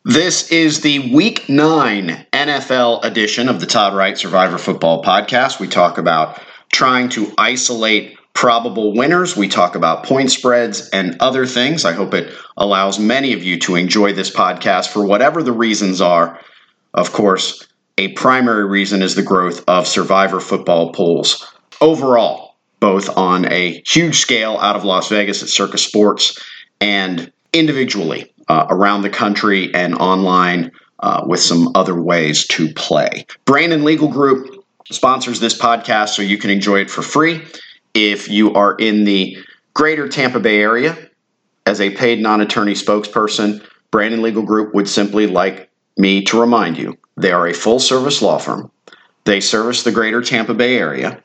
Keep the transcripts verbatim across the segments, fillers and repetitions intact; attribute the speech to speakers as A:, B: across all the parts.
A: This is the Week nine N F L edition of the Todd Wright Survivor Football Podcast. We talk about trying to isolate probable winners. We talk about point spreads and other things. I hope it allows many of you to enjoy this podcast for whatever the reasons are. Of course, a primary reason is the growth of Survivor football pools overall, both on a huge scale out of Las Vegas at Circus Sports and individually uh, around the country and online uh, with some other ways to play. Brandon Legal Group sponsors this podcast so you can enjoy it for free. If you are in the greater Tampa Bay area as a paid non-attorney spokesperson, Brandon Legal Group would simply like me to remind you, they are a full-service law firm. They service the greater Tampa Bay area,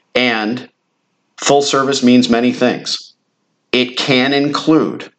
A: and full service means many things. It can include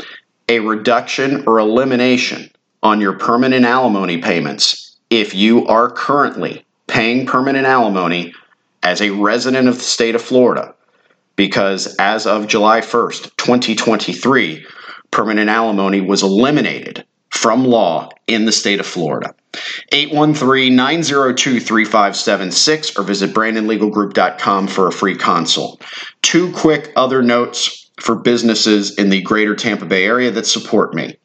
A: a reduction or elimination on your permanent alimony payments if you are currently paying permanent alimony as a resident of the state of Florida, because as of July first, twenty twenty-three, permanent alimony was eliminated from law in the state of Florida. eight one three, nine zero two, three five seven six or visit brandon legal group dot com for a free consult. Two quick other notes for businesses in the greater Tampa Bay area that support me.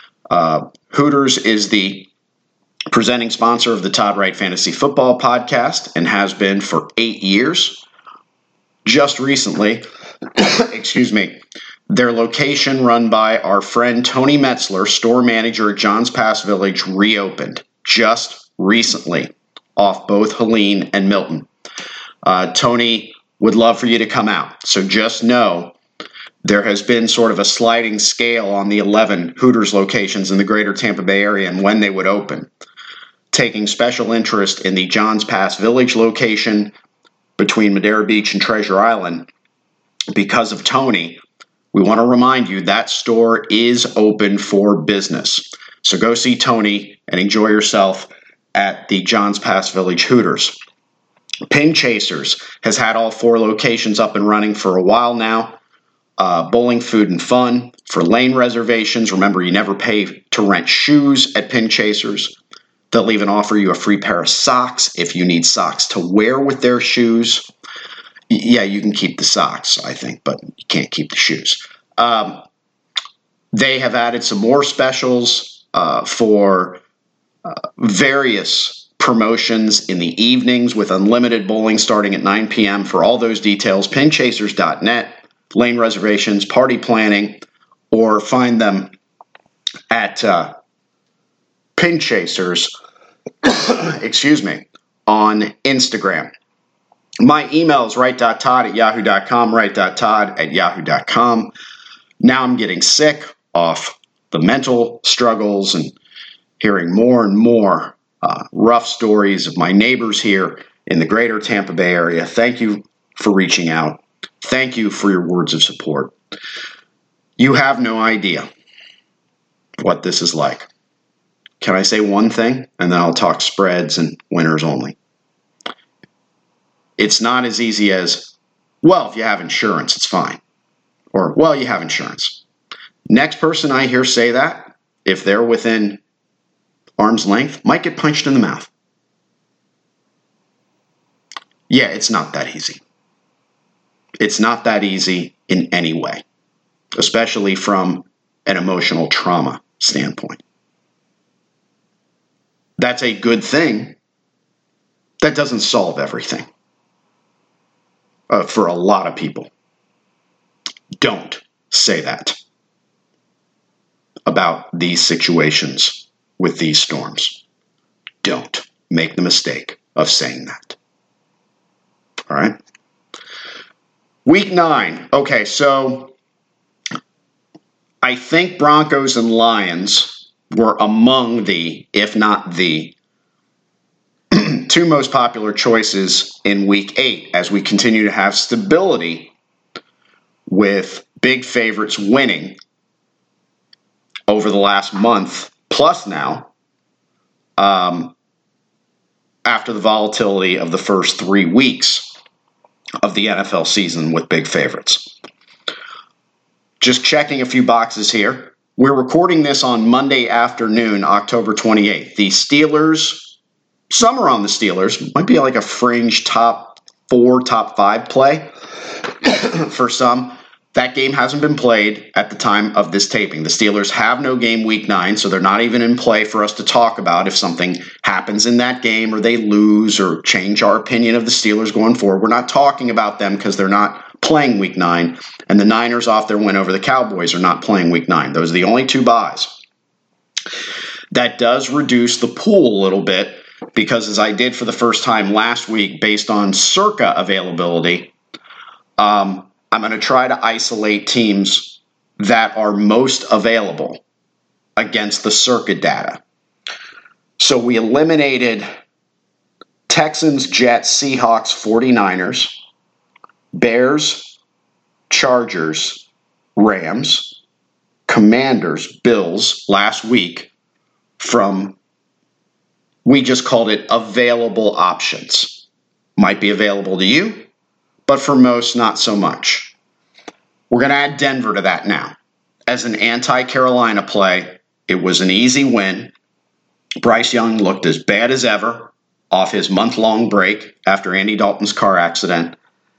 A: Uh, Hooters is the presenting sponsor of the Todd Wright Fantasy Football Podcast and has been for eight years. Just recently, excuse me, their location run by our friend Tony Metzler, store manager at Johns Pass Village, reopened just recently off both Helene and Milton. Uh, Tony would love for you to come out. So just know there has been sort of a sliding scale on the eleven Hooters locations in the greater Tampa Bay area and when they would open. Taking special interest in the Johns Pass Village location between Madera Beach and Treasure Island. Because of Tony, we want to remind you that store is open for business. So go see Tony and enjoy yourself at the Johns Pass Village Hooters. Pin Chasers has had all four locations up and running for a while now. Uh, bowling, food, and fun. For lane reservations, remember you never pay to rent shoes at Pin Chasers. They'll even offer you a free pair of socks if you need socks to wear with their shoes. Yeah, you can keep the socks, I think, but you can't keep the shoes. Um, they have added some more specials uh, for uh, various promotions in the evenings with unlimited bowling starting at nine p.m. For all those details, pin chasers dot net, lane reservations, party planning, or find them at uh, Pin Chasers, excuse me, on Instagram. My email is wright dot todd at yahoo dot com, wright dot todd at yahoo dot com. Now I'm getting sick off the mental struggles and hearing more and more uh, rough stories of my neighbors here in the greater Tampa Bay area. Thank you for reaching out. Thank you for your words of support. You have no idea what this is like. Can I say one thing? And then I'll talk spreads and winners only. It's not as easy as, well, if you have insurance, it's fine. Or, well, you have insurance. Next person I hear say that, if they're within arm's length, might get punched in the mouth. Yeah, it's not that easy. It's not that easy in any way, especially from an emotional trauma standpoint. That's a good thing. That doesn't solve everything. Uh, for a lot of people. Don't say that about these situations with these storms. Don't make the mistake of saying that. All right? Week nine. Okay, so I think Broncos and Lions were among the, if not the, two most popular choices in week eight as we continue to have stability with big favorites winning over the last month plus now um, after the volatility of the first three weeks of the N F L season with big favorites. Just checking a few boxes here. we're recording this on Monday afternoon, October twenty-eighth. The Steelers, some are on the Steelers, might be like a fringe top four, top five play for some. That game hasn't been played at the time of this taping. The Steelers have no game week nine, so they're not even in play for us to talk about if something happens in that game or they lose or change our opinion of the Steelers going forward. We're not talking about them because they're not playing week nine, and the Niners off their win over the Cowboys are not playing week nine. Those are the only two buys. That does reduce the pool a little bit because, as I did for the first time last week based on circa availability, um, I'm going to try to isolate teams that are most available against the circuit data. So we eliminated Texans, Jets, Seahawks, 49ers, Bears, Chargers, Rams, Commanders, Bills last week from, we just called it available options. Might be available to you, but for most, not so much. We're going to add Denver to that now. As an anti-Carolina play, it was an easy win. Bryce Young looked as bad as ever off his month-long break after Andy Dalton's car accident.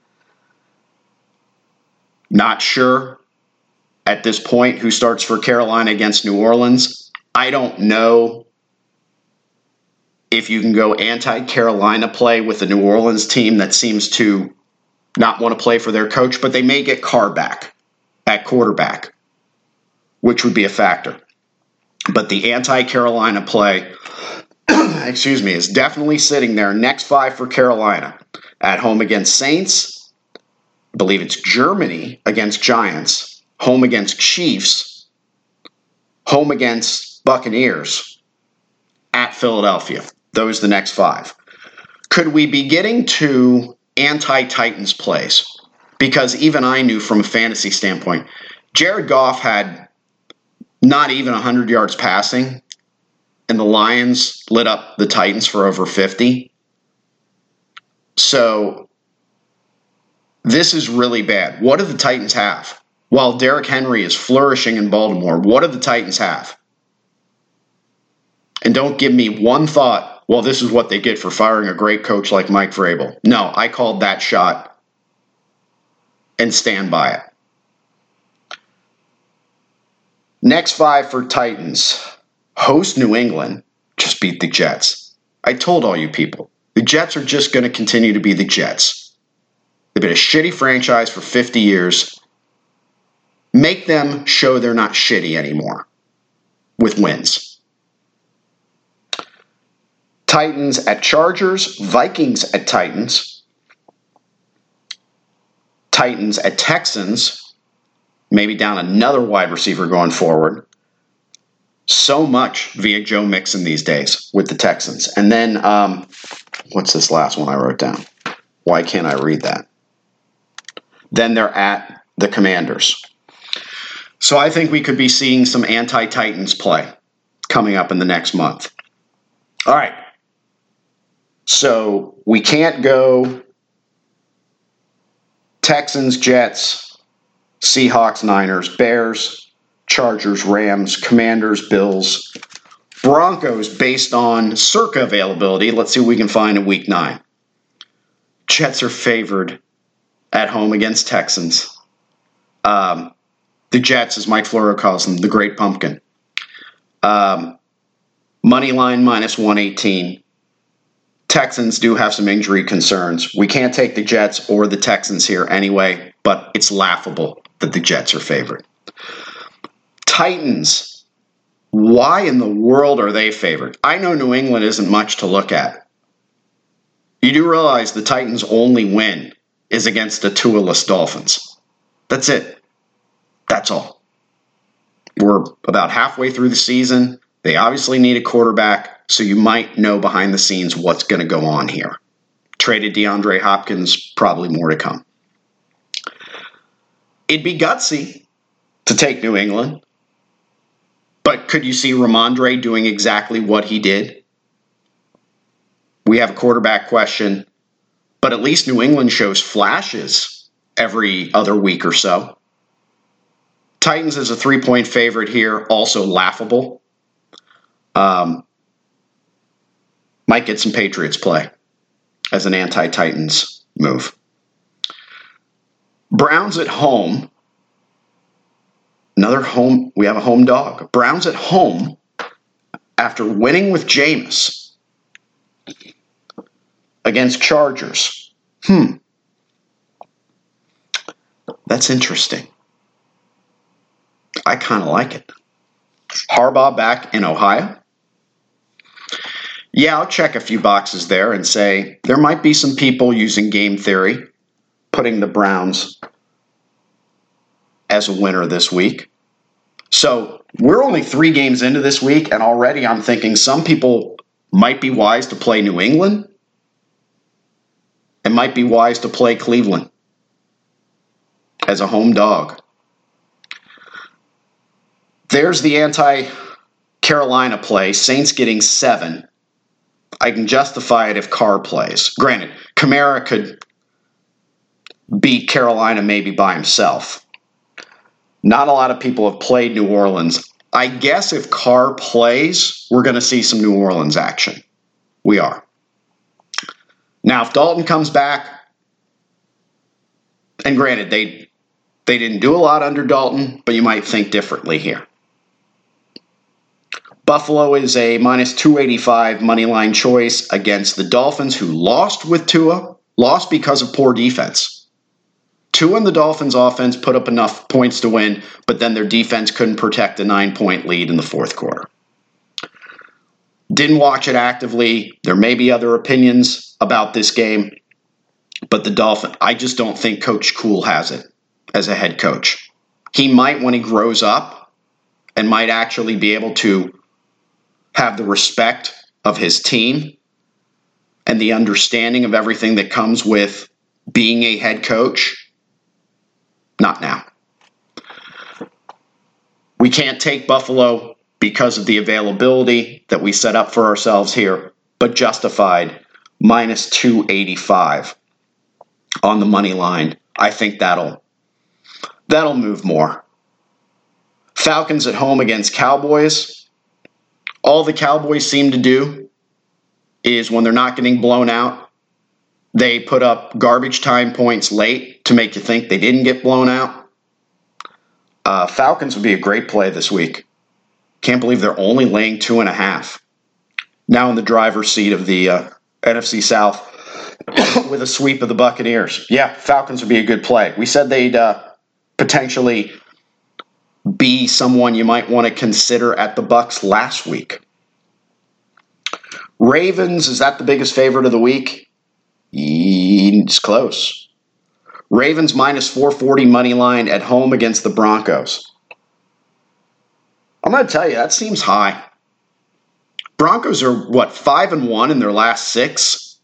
A: Not sure at this point who starts for Carolina against New Orleans. I don't know if you can go anti-Carolina play with a New Orleans team that seems to not want to play for their coach, but they may get Carr back at quarterback, which would be a factor. But the anti-Carolina play, excuse me, is definitely sitting there. Next five for Carolina. At home against Saints, I believe it's Germany against Giants, home against Chiefs, home against Buccaneers, at Philadelphia. Those are the next five. Could we be getting to anti-Titans plays? Because even I knew from a fantasy standpoint, Jared Goff had not even one hundred yards passing, and the Lions lit up the Titans for over fifty. So this is really bad. What do the Titans have? While Derrick Henry is flourishing in Baltimore, what do the Titans have? And don't give me one thought, well, this is what they get for firing a great coach like Mike Vrabel. No, I called that shot and stand by it. Next five for Titans. Host New England, just beat the Jets. I told all you people, the Jets are just going to continue to be the Jets. They've been a shitty franchise for fifty years. Make them show they're not shitty anymore with wins. Titans at Chargers, Vikings at Titans, Titans at Texans, maybe down another wide receiver going forward. So much via Joe Mixon these days with the Texans. And then, um, what's this last one I wrote down? Why can't I read that? Then they're at the Commanders. So I think we could be seeing some anti-Titans play coming up in the next month. All right. So we can't go Texans, Jets, Seahawks, Niners, Bears, Chargers, Rams, Commanders, Bills, Broncos based on circa availability. Let's see what we can find in week nine. Jets are favored at home against Texans. Um, the Jets, as Mike Florio calls them, the Great Pumpkin. Um, money line minus one eighteen. Texans do have some injury concerns. We can't take the Jets or the Texans here anyway, but it's laughable that the Jets are favored. Titans, why in the world are they favored? I know New England isn't much to look at. You do realize the Titans' only win is against the Tua-less Dolphins. That's it. That's all. We're about halfway through the season. They obviously need a quarterback, so you might know behind the scenes what's going to go on here. Traded DeAndre Hopkins, probably more to come. It'd be gutsy to take New England, but could you see Ramondre doing exactly what he did? We have a quarterback question, but at least New England shows flashes every other week or so. Titans as a three-point favorite here, also laughable. Um, might get some Patriots play as an anti-Titans move. Browns at home. Another home. We have a home dog. Browns at home after winning with Jameis against Chargers. Hmm. That's interesting. I kind of like it. Harbaugh back in Ohio. Yeah, I'll check a few boxes there and say there might be some people using game theory, putting the Browns as a winner this week. So we're only three games into this week, and already I'm thinking some people might be wise to play New England and might be wise to play Cleveland as a home dog. There's the anti-Carolina play. Saints getting seven. I can justify it if Carr plays. Granted, Kamara could beat Carolina maybe by himself. Not a lot of people have played New Orleans. I guess if Carr plays, we're going to see some New Orleans action. We are. Now, if Dalton comes back, and granted, they they didn't do a lot under Dalton, but you might think differently here. Buffalo is a minus two eighty-five money line choice against the Dolphins, who lost with Tua, lost because of poor defense. Tua and the Dolphins offense put up enough points to win, but then their defense couldn't protect a nine-point lead in the fourth quarter. Didn't watch it actively. There may be other opinions about this game, but the Dolphins, I just don't think Coach Cool has it as a head coach. He might when he grows up and might actually be able to have the respect of his team and the understanding of everything that comes with being a head coach. Not now. We can't take Buffalo because of the availability that we set up for ourselves here, but justified minus two eighty-five on the money line. I think that'll that'll move more. Falcons at home against Cowboys. All the Cowboys seem to do is when they're not getting blown out, they put up garbage time points late to make you think they didn't get blown out. Uh, Falcons would be a great play this week. Can't believe they're only laying two and a half. Now in the driver's seat of the uh, N F C South with a sweep of the Buccaneers. Yeah, Falcons would be a good play. We said they'd uh, potentially be someone you might want to consider at the Bucs last week. Ravens, is that the biggest favorite of the week? It's close. Ravens minus four forty money line at home against the Broncos. I'm going to tell you, that seems high. Broncos are, what, five and one in their last six?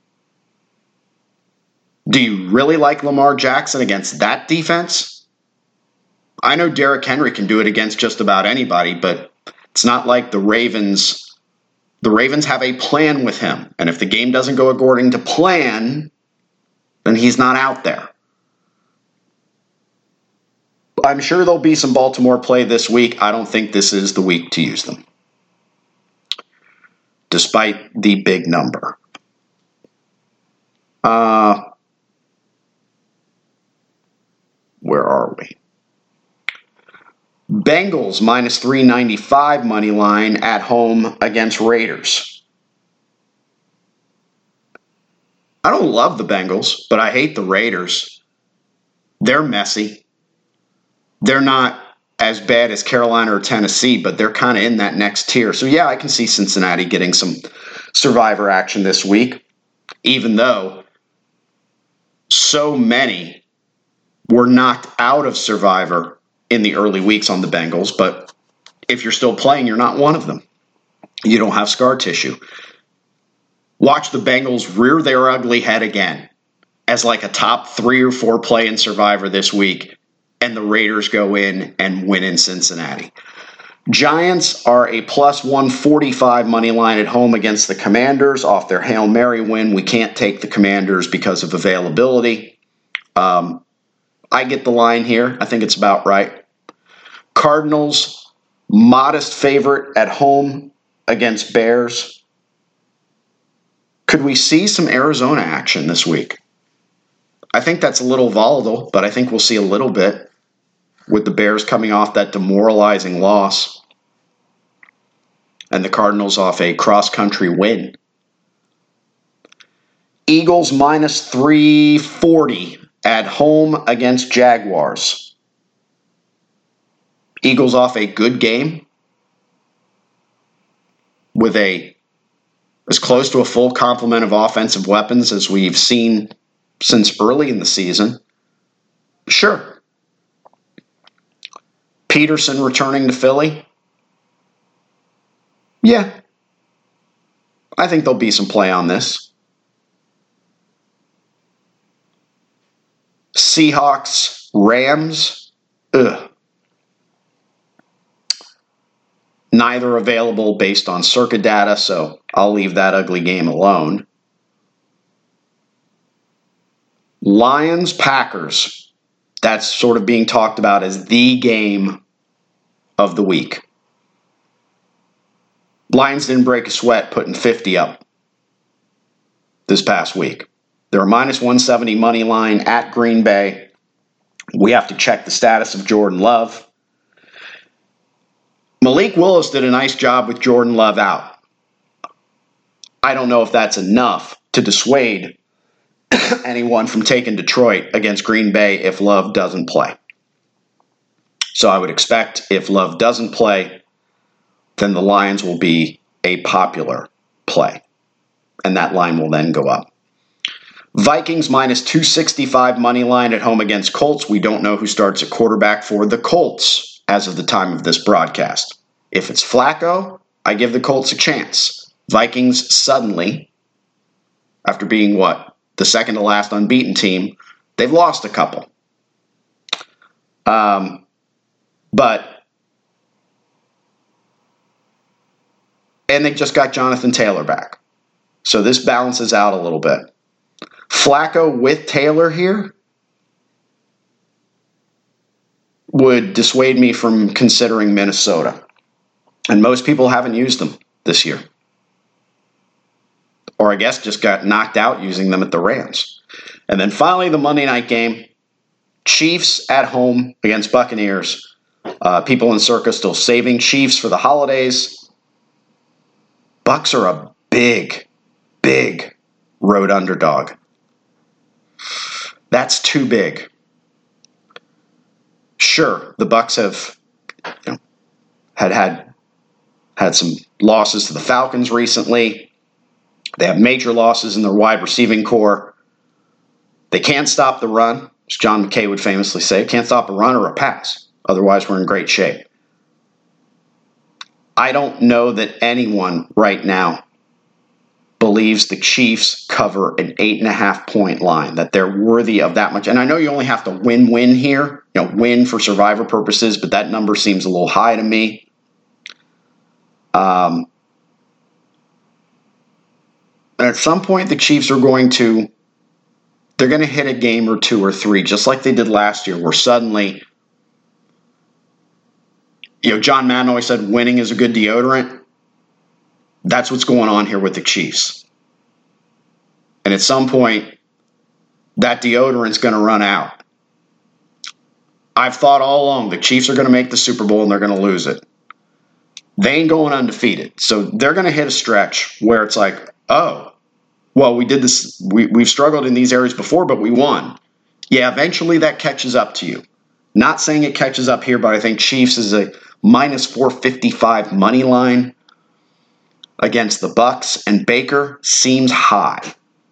A: Do you really like Lamar Jackson against that defense? I know Derrick Henry can do it against just about anybody, but it's not like the Ravens. The Ravens have a plan with him, and if the game doesn't go according to plan, then he's not out there. I'm sure there'll be some Baltimore play this week. I don't think this is the week to use them, despite the big number. Uh, where are we? Bengals minus three ninety-five money line at home against Raiders. I don't love the Bengals, but I hate the Raiders. They're messy. They're not as bad as Carolina or Tennessee, but they're kind of in that next tier. So yeah, I can see Cincinnati getting some survivor action this week, even though so many were knocked out of survivor in the early weeks on the Bengals, but if you're still playing, you're not one of them. You don't have scar tissue. Watch the Bengals rear their ugly head again as like a top three or four play in Survivor this week, and the Raiders go in and win in Cincinnati. Giants are a plus one forty-five money line at home against the Commanders off their Hail Mary win. We can't take the Commanders because of availability. Um, I get the line here. I think it's about right. Cardinals, modest favorite at home against Bears. Could we see some Arizona action this week? I think that's a little volatile, but I think we'll see a little bit with the Bears coming off that demoralizing loss and the Cardinals off a cross-country win. Eagles minus three forty at home against Jaguars. Eagles off a good game with a as close to a full complement of offensive weapons as we've seen since early in the season. Sure. Peterson returning to Philly. Yeah. I think there'll be some play on this. Seahawks, Rams. Ugh. Neither available based on circuit data, so I'll leave that ugly game alone. Lions, Packers. That's sort of being talked about as the game of the week. Lions didn't break a sweat putting fifty up this past week. They're a minus one seventy money line at Green Bay. We have to check the status of Jordan Love. Malik Willis did a nice job with Jordan Love out. I don't know if that's enough to dissuade anyone from taking Detroit against Green Bay if Love doesn't play. So I would expect if Love doesn't play, then the Lions will be a popular play. And that line will then go up. Vikings minus two sixty-five money line at home against Colts. We don't know who starts at quarterback for the Colts as of the time of this broadcast. If it's Flacco, I give the Colts a chance. Vikings suddenly, after being what? The second to last unbeaten team, they've lost a couple. Um, but, and they just got Jonathan Taylor back. So this balances out a little bit. Flacco with Taylor here would dissuade me from considering Minnesota. And most people haven't used them this year. Or I guess just got knocked out using them at the Rams. And then finally the Monday night game. Chiefs at home against Buccaneers. Uh, people in Circa still saving Chiefs for the holidays. Bucs are a big, big road underdog. That's too big. Sure, the Bucs have you know, had had had some losses to the Falcons recently. They have major losses in their wide receiving core. They can't stop the run, as John McKay would famously say. Can't stop a run or a pass. Otherwise, we're in great shape. I don't know that anyone right now believes the Chiefs cover an eight and a half point line, that they're worthy of that much. And I know you only have to win-win here, you know, win for survivor purposes, but that number seems a little high to me. Um, and at some point, the Chiefs are going to, they're going to hit a game or two or three, just like they did last year, where suddenly, you know, John Madden always said winning is a good deodorant. That's what's going on here with the Chiefs. And at some point, that deodorant's going to run out. I've thought all along the Chiefs are going to make the Super Bowl and they're going to lose it. They ain't going undefeated. So they're going to hit a stretch where it's like, oh, well, we did this. We, we've struggled in these areas before, but we won. Yeah, eventually that catches up to you. Not saying it catches up here, but I think Chiefs is a minus four fifty-five money line against the Bucs, and Baker seems high.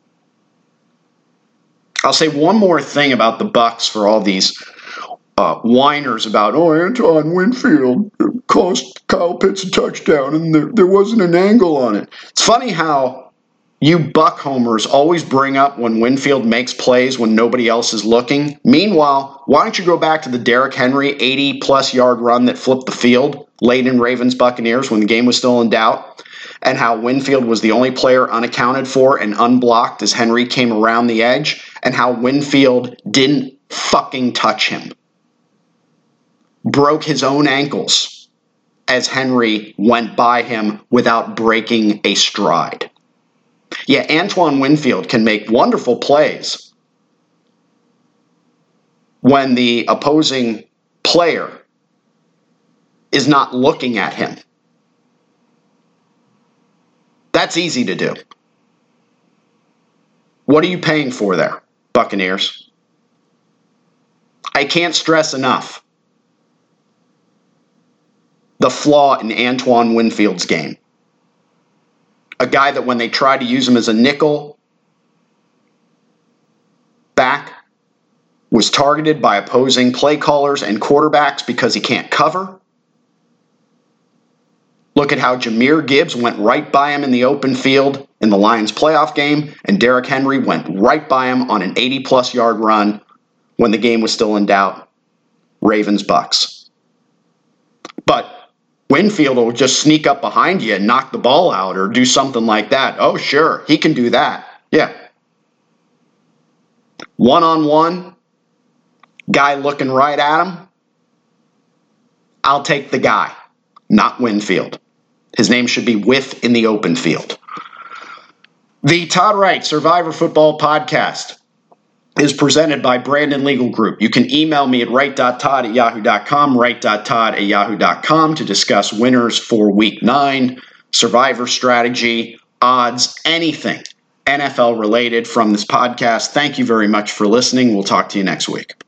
A: I'll say one more thing about the Bucs for all these uh, whiners about, oh, Antoine Winfield cost Kyle Pitts a touchdown, and there, there wasn't an angle on it. It's funny how you Buck homers always bring up when Winfield makes plays when nobody else is looking. Meanwhile, why don't you go back to the Derrick Henry eighty-plus yard run that flipped the field late in Ravens Buccaneers when the game was still in doubt, and how Winfield was the only player unaccounted for and unblocked as Henry came around the edge, and how Winfield didn't fucking touch him. broke his own ankles as Henry went by him without breaking a stride. Yeah, Antoine Winfield can make wonderful plays when the opposing player is not looking at him. That's easy to do. What are you paying for there, Buccaneers? I can't stress enough the flaw in Antoine Winfield's game. A guy that when they try to use him as a nickel back was targeted by opposing play callers and quarterbacks because he can't cover. Look at how Jahmyr Gibbs went right by him in the open field in the Lions playoff game, and Derrick Henry went right by him on an eighty-plus yard run when the game was still in doubt. Ravens-Bucks. But Winfield will just sneak up behind you and knock the ball out or do something like that. Oh, sure, he can do that. Yeah. One-on-one, guy looking right at him, I'll take the guy, not Winfield. His name should be Whiff in the open field. The Todd Wright Survivor Football Podcast is presented by Brandon Legal Group. You can email me at wright dot todd at yahoo dot com, wright dot todd at yahoo dot com to discuss winners for week nine, survivor strategy, odds, anything N F L related from this podcast. Thank you very much for listening. We'll talk to you next week.